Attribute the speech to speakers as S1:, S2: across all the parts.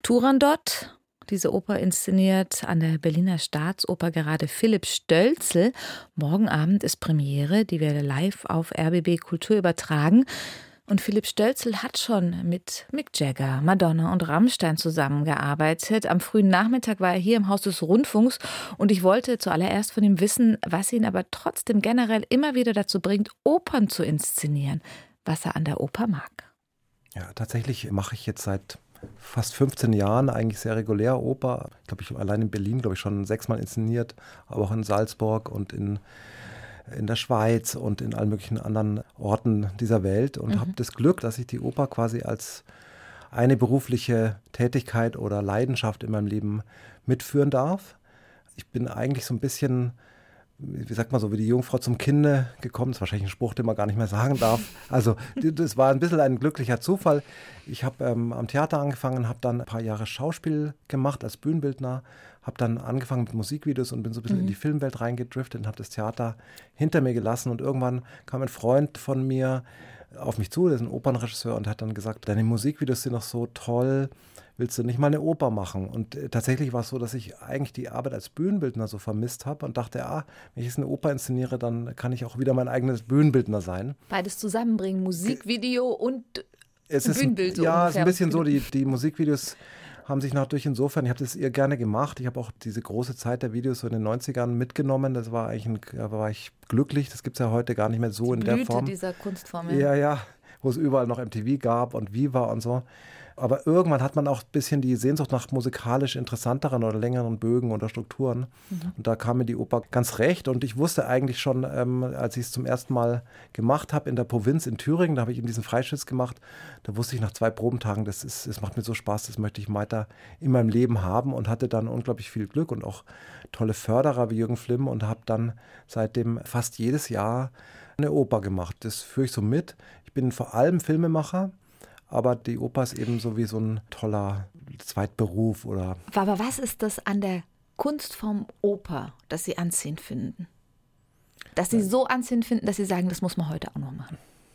S1: Turandot, diese Oper inszeniert an der Berliner Staatsoper gerade Philipp Stölzl. Morgen Abend ist Premiere, die wir live auf RBB Kultur übertragen. Und Philipp Stölzl hat schon mit Mick Jagger, Madonna und Rammstein zusammengearbeitet. Am frühen Nachmittag war er hier im Haus des Rundfunks und ich wollte zuallererst von ihm wissen, was ihn aber trotzdem generell immer wieder dazu bringt, Opern zu inszenieren, was er an der Oper mag.
S2: Ja, tatsächlich mache ich jetzt seit fast 15 Jahren eigentlich sehr regulär Oper. Ich glaube, ich allein in Berlin, schon 6-mal inszeniert, aber auch in Salzburg und in der Schweiz und in allen möglichen anderen Orten dieser Welt und habe das Glück, dass ich die Oper quasi als eine berufliche Tätigkeit oder Leidenschaft in meinem Leben mitführen darf. Ich bin eigentlich so ein bisschen, wie sagt man so, wie die Jungfrau zum Kinde gekommen. Das ist wahrscheinlich ein Spruch, den man gar nicht mehr sagen darf. Also das war ein bisschen ein glücklicher Zufall. Ich habe am Theater angefangen, habe dann ein paar Jahre Schauspiel gemacht als Bühnenbildner, habe dann angefangen mit Musikvideos und bin so ein bisschen in die Filmwelt reingedriftet und habe das Theater hinter mir gelassen. Und irgendwann kam ein Freund von mir auf mich zu, der ist ein Opernregisseur und hat dann gesagt, deine Musikvideos sind doch so toll, willst du nicht mal eine Oper machen? Und tatsächlich war es so, dass ich eigentlich die Arbeit als Bühnenbildner so vermisst habe und dachte, wenn ich jetzt eine Oper inszeniere, dann kann ich auch wieder mein eigenes Bühnenbildner sein.
S1: Beides zusammenbringen, Musikvideo und Bühnenbild.
S2: Ja, es ist ein bisschen so, die Musikvideos haben sich natürlich insofern, ich habe das eher gerne gemacht. Ich habe auch diese große Zeit der Videos so in den 90ern mitgenommen. Da war ich glücklich. Das gibt es ja heute gar nicht mehr so in der Form.
S1: Die Blüte dieser Kunstform.
S2: Ja, wo es überall noch MTV gab und Viva und so. Aber irgendwann hat man auch ein bisschen die Sehnsucht nach musikalisch interessanteren oder längeren Bögen oder Strukturen. Und da kam mir die Oper ganz recht. Und ich wusste eigentlich schon, als ich es zum ersten Mal gemacht habe in der Provinz in Thüringen, da habe ich eben diesen Freischütz gemacht, da wusste ich nach 2 Probentagen, das macht mir so Spaß, das möchte ich weiter in meinem Leben haben und hatte dann unglaublich viel Glück und auch tolle Förderer wie Jürgen Flimm und habe dann seitdem fast jedes Jahr eine Oper gemacht. Das führe ich so mit. Ich bin vor allem Filmemacher. Aber die Oper ist eben so wie so ein toller Zweitberuf.
S1: Aber was ist das an der Kunstform Oper, das Sie anziehend finden? Dass Sie so anziehend finden, dass Sie sagen, das muss man heute auch noch machen?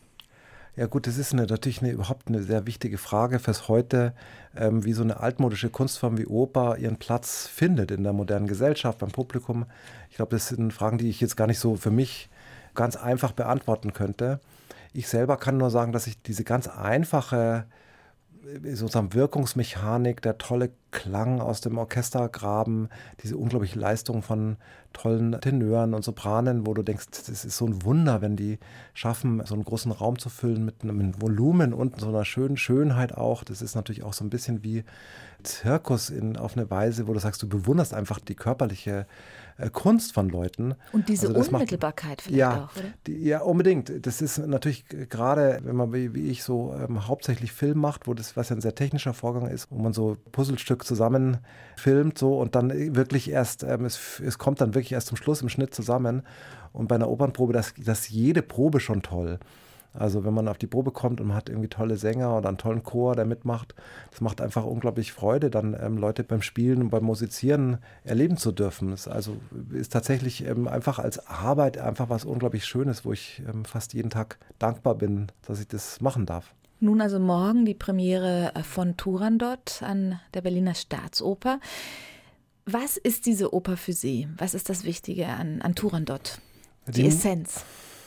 S2: Ja gut, das ist natürlich überhaupt eine sehr wichtige Frage fürs Heute, wie so eine altmodische Kunstform wie Oper ihren Platz findet in der modernen Gesellschaft, beim Publikum. Ich glaube, das sind Fragen, die ich jetzt gar nicht so für mich ganz einfach beantworten könnte. Ich selber kann nur sagen, dass ich diese ganz einfache sozusagen Wirkungsmechanik, der tolle Klang aus dem Orchestergraben, diese unglaubliche Leistung von tollen Tenören und Sopranen, wo du denkst, das ist so ein Wunder, wenn die schaffen, so einen großen Raum zu füllen mit einem Volumen und so einer schönen Schönheit auch. Das ist natürlich auch so ein bisschen wie Zirkus auf eine Weise, wo du sagst, du bewunderst einfach die körperliche Kunst von Leuten.
S1: Und diese Unmittelbarkeit vielleicht auch, oder?
S2: Ja, unbedingt. Das ist natürlich gerade, wenn man wie ich so hauptsächlich Film macht, was ja ein sehr technischer Vorgang ist, wo man so Puzzlestück zusammen filmt so und dann wirklich erst, es kommt dann wirklich erst zum Schluss im Schnitt zusammen. Und bei einer Opernprobe, das jede Probe schon toll. Also wenn man auf die Probe kommt und man hat irgendwie tolle Sänger oder einen tollen Chor, der mitmacht, das macht einfach unglaublich Freude, dann Leute beim Spielen und beim Musizieren erleben zu dürfen. Das ist tatsächlich einfach als Arbeit einfach was unglaublich Schönes, wo ich fast jeden Tag dankbar bin, dass ich das machen darf.
S1: Nun also morgen die Premiere von Turandot an der Berliner Staatsoper. Was ist diese Oper für Sie? Was ist das Wichtige an Turandot? Die Essenz?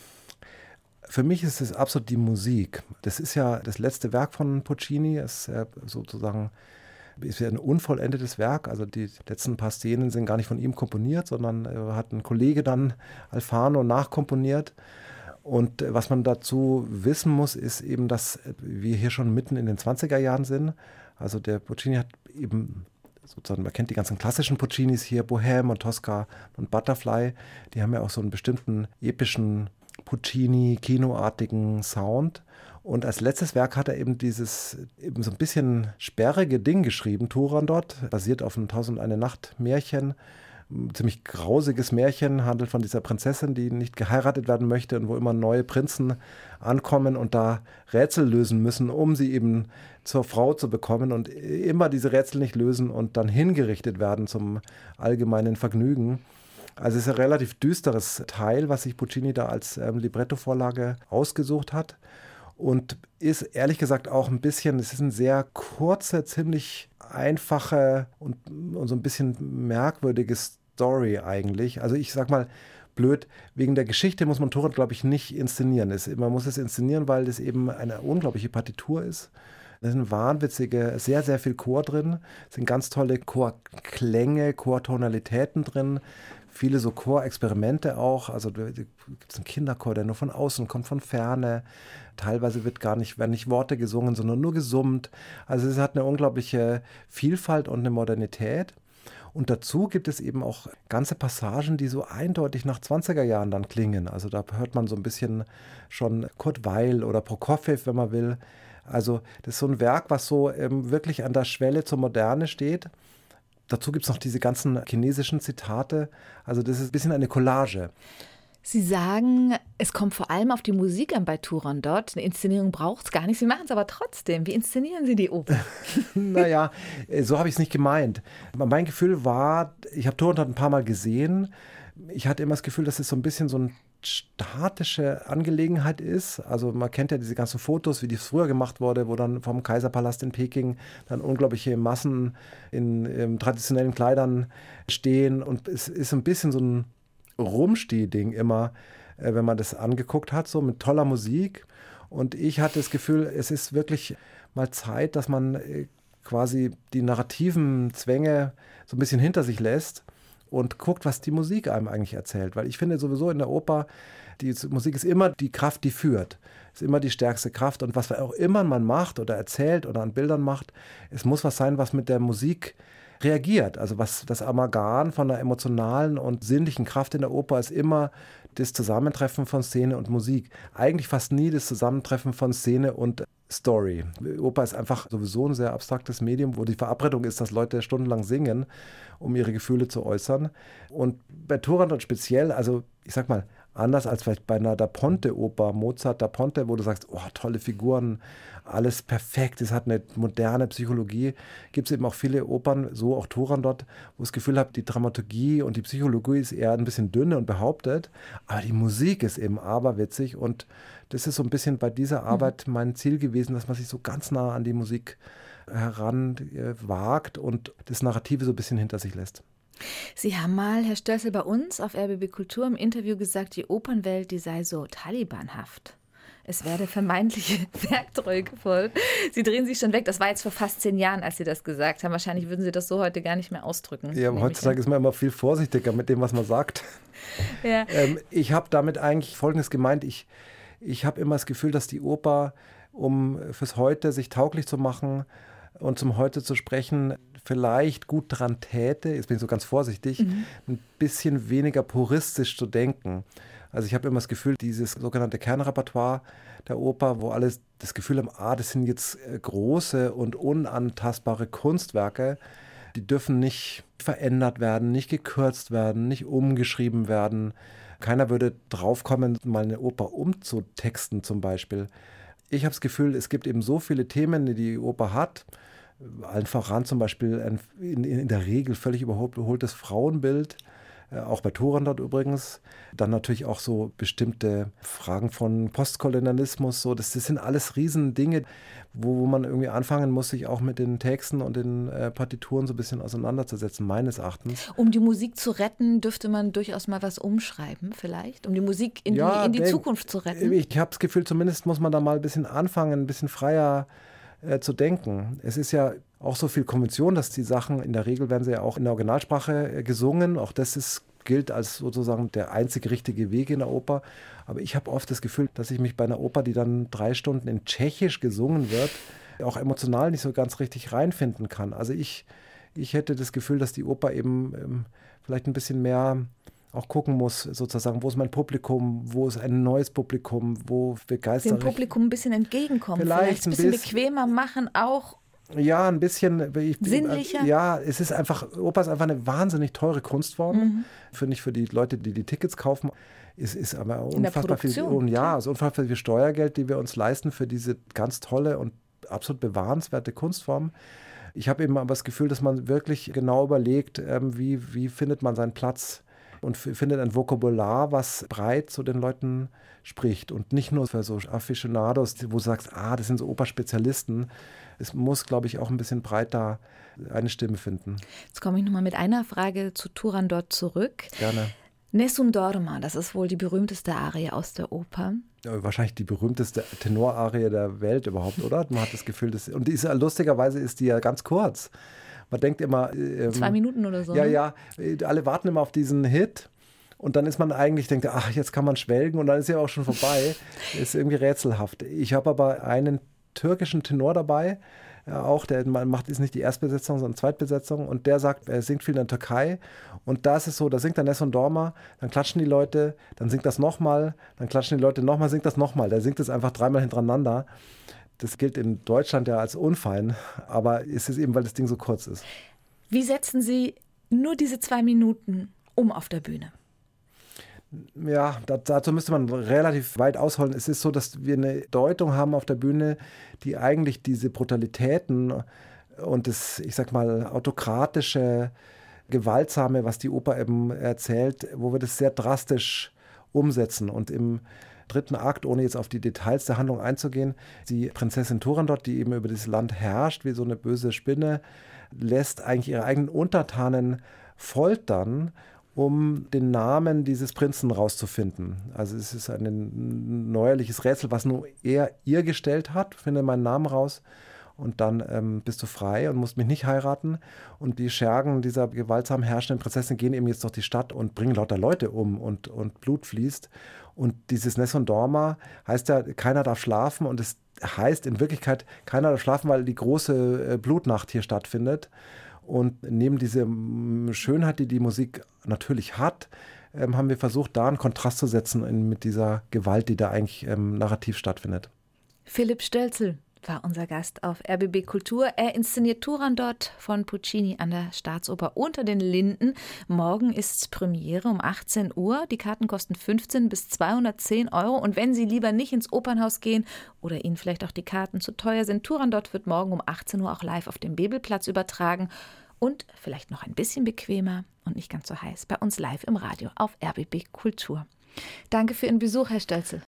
S2: Für mich ist es absolut die Musik. Das ist ja das letzte Werk von Puccini. Es ist sozusagen ein unvollendetes Werk. Also die letzten paar Szenen sind gar nicht von ihm komponiert, sondern hat ein Kollege dann, Alfano, nachkomponiert. Und was man dazu wissen muss, ist eben, dass wir hier schon mitten in den 20er Jahren sind. Also der Puccini hat eben sozusagen, man kennt die ganzen klassischen Puccinis hier, Bohème und Tosca und Butterfly. Die haben ja auch so einen bestimmten epischen Puccini-kinoartigen Sound. Und als letztes Werk hat er eben dieses eben so ein bisschen sperrige Ding geschrieben, Turandot, basiert auf einem 1001 Nacht Märchen. Ein ziemlich grausiges Märchen, handelt von dieser Prinzessin, die nicht geheiratet werden möchte und wo immer neue Prinzen ankommen und da Rätsel lösen müssen, um sie eben zur Frau zu bekommen und immer diese Rätsel nicht lösen und dann hingerichtet werden zum allgemeinen Vergnügen. Also es ist ein relativ düsteres Teil, was sich Puccini da als Libretto-Vorlage ausgesucht hat. und ist ehrlich gesagt auch ein bisschen, es ist eine sehr kurze, ziemlich einfache und so ein bisschen merkwürdige Story eigentlich. Also ich sag mal, blöd, wegen der Geschichte muss man Turandot, glaube ich, nicht inszenieren. Man muss es inszenieren, weil das eben eine unglaubliche Partitur ist. Da sind wahnwitzige, sehr, sehr viel Chor drin. Es sind ganz tolle Chorklänge, Chortonalitäten drin. Viele so Chorexperimente auch. Also da gibt es einen Kinderchor, der nur von außen kommt, von Ferne. Teilweise werden nicht Worte gesungen, sondern nur gesummt. Also es hat eine unglaubliche Vielfalt und eine Modernität. Und dazu gibt es eben auch ganze Passagen, die so eindeutig nach 20er Jahren dann klingen. Also da hört man so ein bisschen schon Kurt Weill oder Prokofjew, wenn man will. Also das ist so ein Werk, was so wirklich an der Schwelle zur Moderne steht. Dazu gibt es noch diese ganzen chinesischen Zitate. Also das ist ein bisschen eine Collage.
S1: Sie sagen, es kommt vor allem auf die Musik an bei Turandot. Eine Inszenierung braucht es gar nicht. Sie machen es aber trotzdem. Wie inszenieren Sie die Oper?
S2: Naja, so habe ich es nicht gemeint. Mein Gefühl war, ich habe Turandot ein paar Mal gesehen. Ich hatte immer das Gefühl, dass es so ein bisschen so eine statische Angelegenheit ist. Also man kennt ja diese ganzen Fotos, wie das früher gemacht wurde, wo dann vom Kaiserpalast in Peking dann unglaubliche Massen in traditionellen Kleidern stehen. Und es ist ein bisschen so ein Rumsteh-Ding immer, wenn man das angeguckt hat, so mit toller Musik. Und ich hatte das Gefühl, es ist wirklich mal Zeit, dass man quasi die narrativen Zwänge so ein bisschen hinter sich lässt und guckt, was die Musik einem eigentlich erzählt. Weil ich finde sowieso in der Oper, die Musik ist immer die Kraft, die führt. Ist immer die stärkste Kraft. Und was auch immer man macht oder erzählt oder an Bildern macht, es muss was sein, was mit der Musik reagiert. Also was das Amalgam von der emotionalen und sinnlichen Kraft in der Oper ist immer das Zusammentreffen von Szene und Musik. Eigentlich fast nie das Zusammentreffen von Szene und Story. Oper ist einfach sowieso ein sehr abstraktes Medium, wo die Verabredung ist, dass Leute stundenlang singen, um ihre Gefühle zu äußern. Und bei Turandot speziell, also ich sag mal, anders als vielleicht bei einer Da Ponte-Oper, Mozart Da Ponte, wo du sagst, oh, tolle Figuren, alles perfekt, es hat eine moderne Psychologie, gibt es eben auch viele Opern, so auch Turandot, wo ich das Gefühl habe, die Dramaturgie und die Psychologie ist eher ein bisschen dünne und behauptet, aber die Musik ist eben aberwitzig und das ist so ein bisschen bei dieser Arbeit mein Ziel gewesen, dass man sich so ganz nah an die Musik heranwagt und das Narrative so ein bisschen hinter sich lässt.
S1: Sie haben mal, Herr Stölzl, bei uns auf RBB Kultur im Interview gesagt, die Opernwelt, die sei so talibanhaft. Es werde vermeintliche Werktreue gefordert. Sie drehen sich schon weg. Das war jetzt vor fast 10 Jahren, als Sie das gesagt haben. Wahrscheinlich würden Sie das so heute gar nicht mehr ausdrücken.
S2: Ja, heutzutage ist man immer viel vorsichtiger mit dem, was man sagt.
S1: Ja.
S2: Ich habe damit eigentlich Folgendes gemeint. Ich habe immer das Gefühl, dass die Oper, um fürs Heute sich tauglich zu machen und zum Heute zu sprechen, vielleicht gut dran täte, jetzt bin ich so ganz vorsichtig, ein bisschen weniger puristisch zu denken. Also ich habe immer das Gefühl, dieses sogenannte Kernrepertoire der Oper, wo alle das Gefühl haben, das sind jetzt große und unantastbare Kunstwerke, die dürfen nicht verändert werden, nicht gekürzt werden, nicht umgeschrieben werden. Keiner würde draufkommen, mal eine Oper umzutexten zum Beispiel. Ich habe das Gefühl, es gibt eben so viele Themen, die die Oper hat. Allen voran zum Beispiel in der Regel völlig überholtes Frauenbild, auch bei Turandot übrigens. Dann natürlich auch so bestimmte Fragen von Postkolonialismus. So, das sind alles Riesendinge, wo man irgendwie anfangen muss, sich auch mit den Texten und den Partituren so ein bisschen auseinanderzusetzen, meines Erachtens.
S1: Um die Musik zu retten, dürfte man durchaus mal was umschreiben vielleicht, um die Musik in die Zukunft zu retten.
S2: Ich habe das Gefühl, zumindest muss man da mal ein bisschen anfangen, ein bisschen freier zu denken. Es ist ja auch so viel Konvention, dass die Sachen, in der Regel werden sie ja auch in der Originalsprache gesungen. Auch das gilt als sozusagen der einzig richtige Weg in der Oper. Aber ich habe oft das Gefühl, dass ich mich bei einer Oper, die dann 3 Stunden in Tschechisch gesungen wird, auch emotional nicht so ganz richtig reinfinden kann. Also ich hätte das Gefühl, dass die Oper eben vielleicht ein bisschen mehr auch gucken muss, sozusagen, wo ist mein Publikum, wo ist ein neues Publikum, wo begeistert
S1: dem Publikum ein bisschen entgegenkommen,
S2: vielleicht
S1: ein bisschen bequemer machen, auch
S2: ja, ein bisschen
S1: sinnlicher.
S2: Ja, es ist einfach, Oper ist einfach eine wahnsinnig teure Kunstform, finde ich, für die Leute, die Tickets kaufen. Es ist aber unfassbar viel, also unfassbar viel Steuergeld, die wir uns leisten für diese ganz tolle und absolut bewahrenswerte Kunstform. Ich habe eben aber das Gefühl, dass man wirklich genau überlegt, wie findet man seinen Platz und findet ein Vokabular, was breit zu den Leuten spricht und nicht nur für so Aficionados, wo du sagst, das sind so Operspezialisten. Es muss, glaube ich, auch ein bisschen breiter eine Stimme finden.
S1: Jetzt komme ich nochmal mit einer Frage zu Turandot zurück.
S2: Gerne.
S1: Nessun Dorma, das ist wohl die berühmteste Arie aus der Oper.
S2: Ja, wahrscheinlich die berühmteste Tenorarie der Welt überhaupt, oder? Man hat das Gefühl, und lustigerweise ist die ja ganz kurz. Man denkt immer...
S1: 2 Minuten oder so.
S2: Ja, alle warten immer auf diesen Hit. Und dann ist man eigentlich, denkt, jetzt kann man schwelgen und dann ist ja auch schon vorbei. Ist irgendwie rätselhaft. Ich habe aber einen türkischen Tenor dabei, ist nicht die Erstbesetzung, sondern Zweitbesetzung und der sagt, er singt viel in der Türkei und da ist es so, da singt der Nessun Dorma, dann klatschen die Leute, dann singt das nochmal, dann klatschen die Leute nochmal, singt das nochmal, der singt es einfach 3-mal hintereinander. Das gilt in Deutschland ja als unfein, aber es ist eben, weil das Ding so kurz ist.
S1: Wie setzen Sie nur diese 2 Minuten um auf der Bühne?
S2: Ja, dazu müsste man relativ weit ausholen. Es ist so, dass wir eine Deutung haben auf der Bühne, die eigentlich diese Brutalitäten und das, ich sag mal, autokratische, gewaltsame, was die Oper eben erzählt, wo wir das sehr drastisch umsetzen. Und im 3. Akt, ohne jetzt auf die Details der Handlung einzugehen, die Prinzessin Turandot, die eben über das Land herrscht, wie so eine böse Spinne, lässt eigentlich ihre eigenen Untertanen foltern, um den Namen dieses Prinzen rauszufinden. Also es ist ein neuerliches Rätsel, was nur er ihr gestellt hat. Finde meinen Namen raus und dann bist du frei und musst mich nicht heiraten. Und die Schergen dieser gewaltsam herrschenden Prinzessin gehen eben jetzt durch die Stadt und bringen lauter Leute um und Blut fließt. Und dieses Nessun Dorma heißt ja, keiner darf schlafen und es heißt in Wirklichkeit, keiner darf schlafen, weil die große Blutnacht hier stattfindet. Und neben dieser Schönheit, die die Musik natürlich hat, haben wir versucht, da einen Kontrast zu setzen mit dieser Gewalt, die da eigentlich narrativ stattfindet.
S1: Philipp Stölzl war unser Gast auf RBB Kultur. Er inszeniert Turandot von Puccini an der Staatsoper Unter den Linden. Morgen ist Premiere um 18 Uhr. Die Karten kosten 15 bis 210 Euro. Und wenn Sie lieber nicht ins Opernhaus gehen oder Ihnen vielleicht auch die Karten zu teuer sind, Turandot wird morgen um 18 Uhr auch live auf dem Bebelplatz übertragen. Und vielleicht noch ein bisschen bequemer und nicht ganz so heiß bei uns live im Radio auf RBB Kultur. Danke für Ihren Besuch, Herr Stölzl.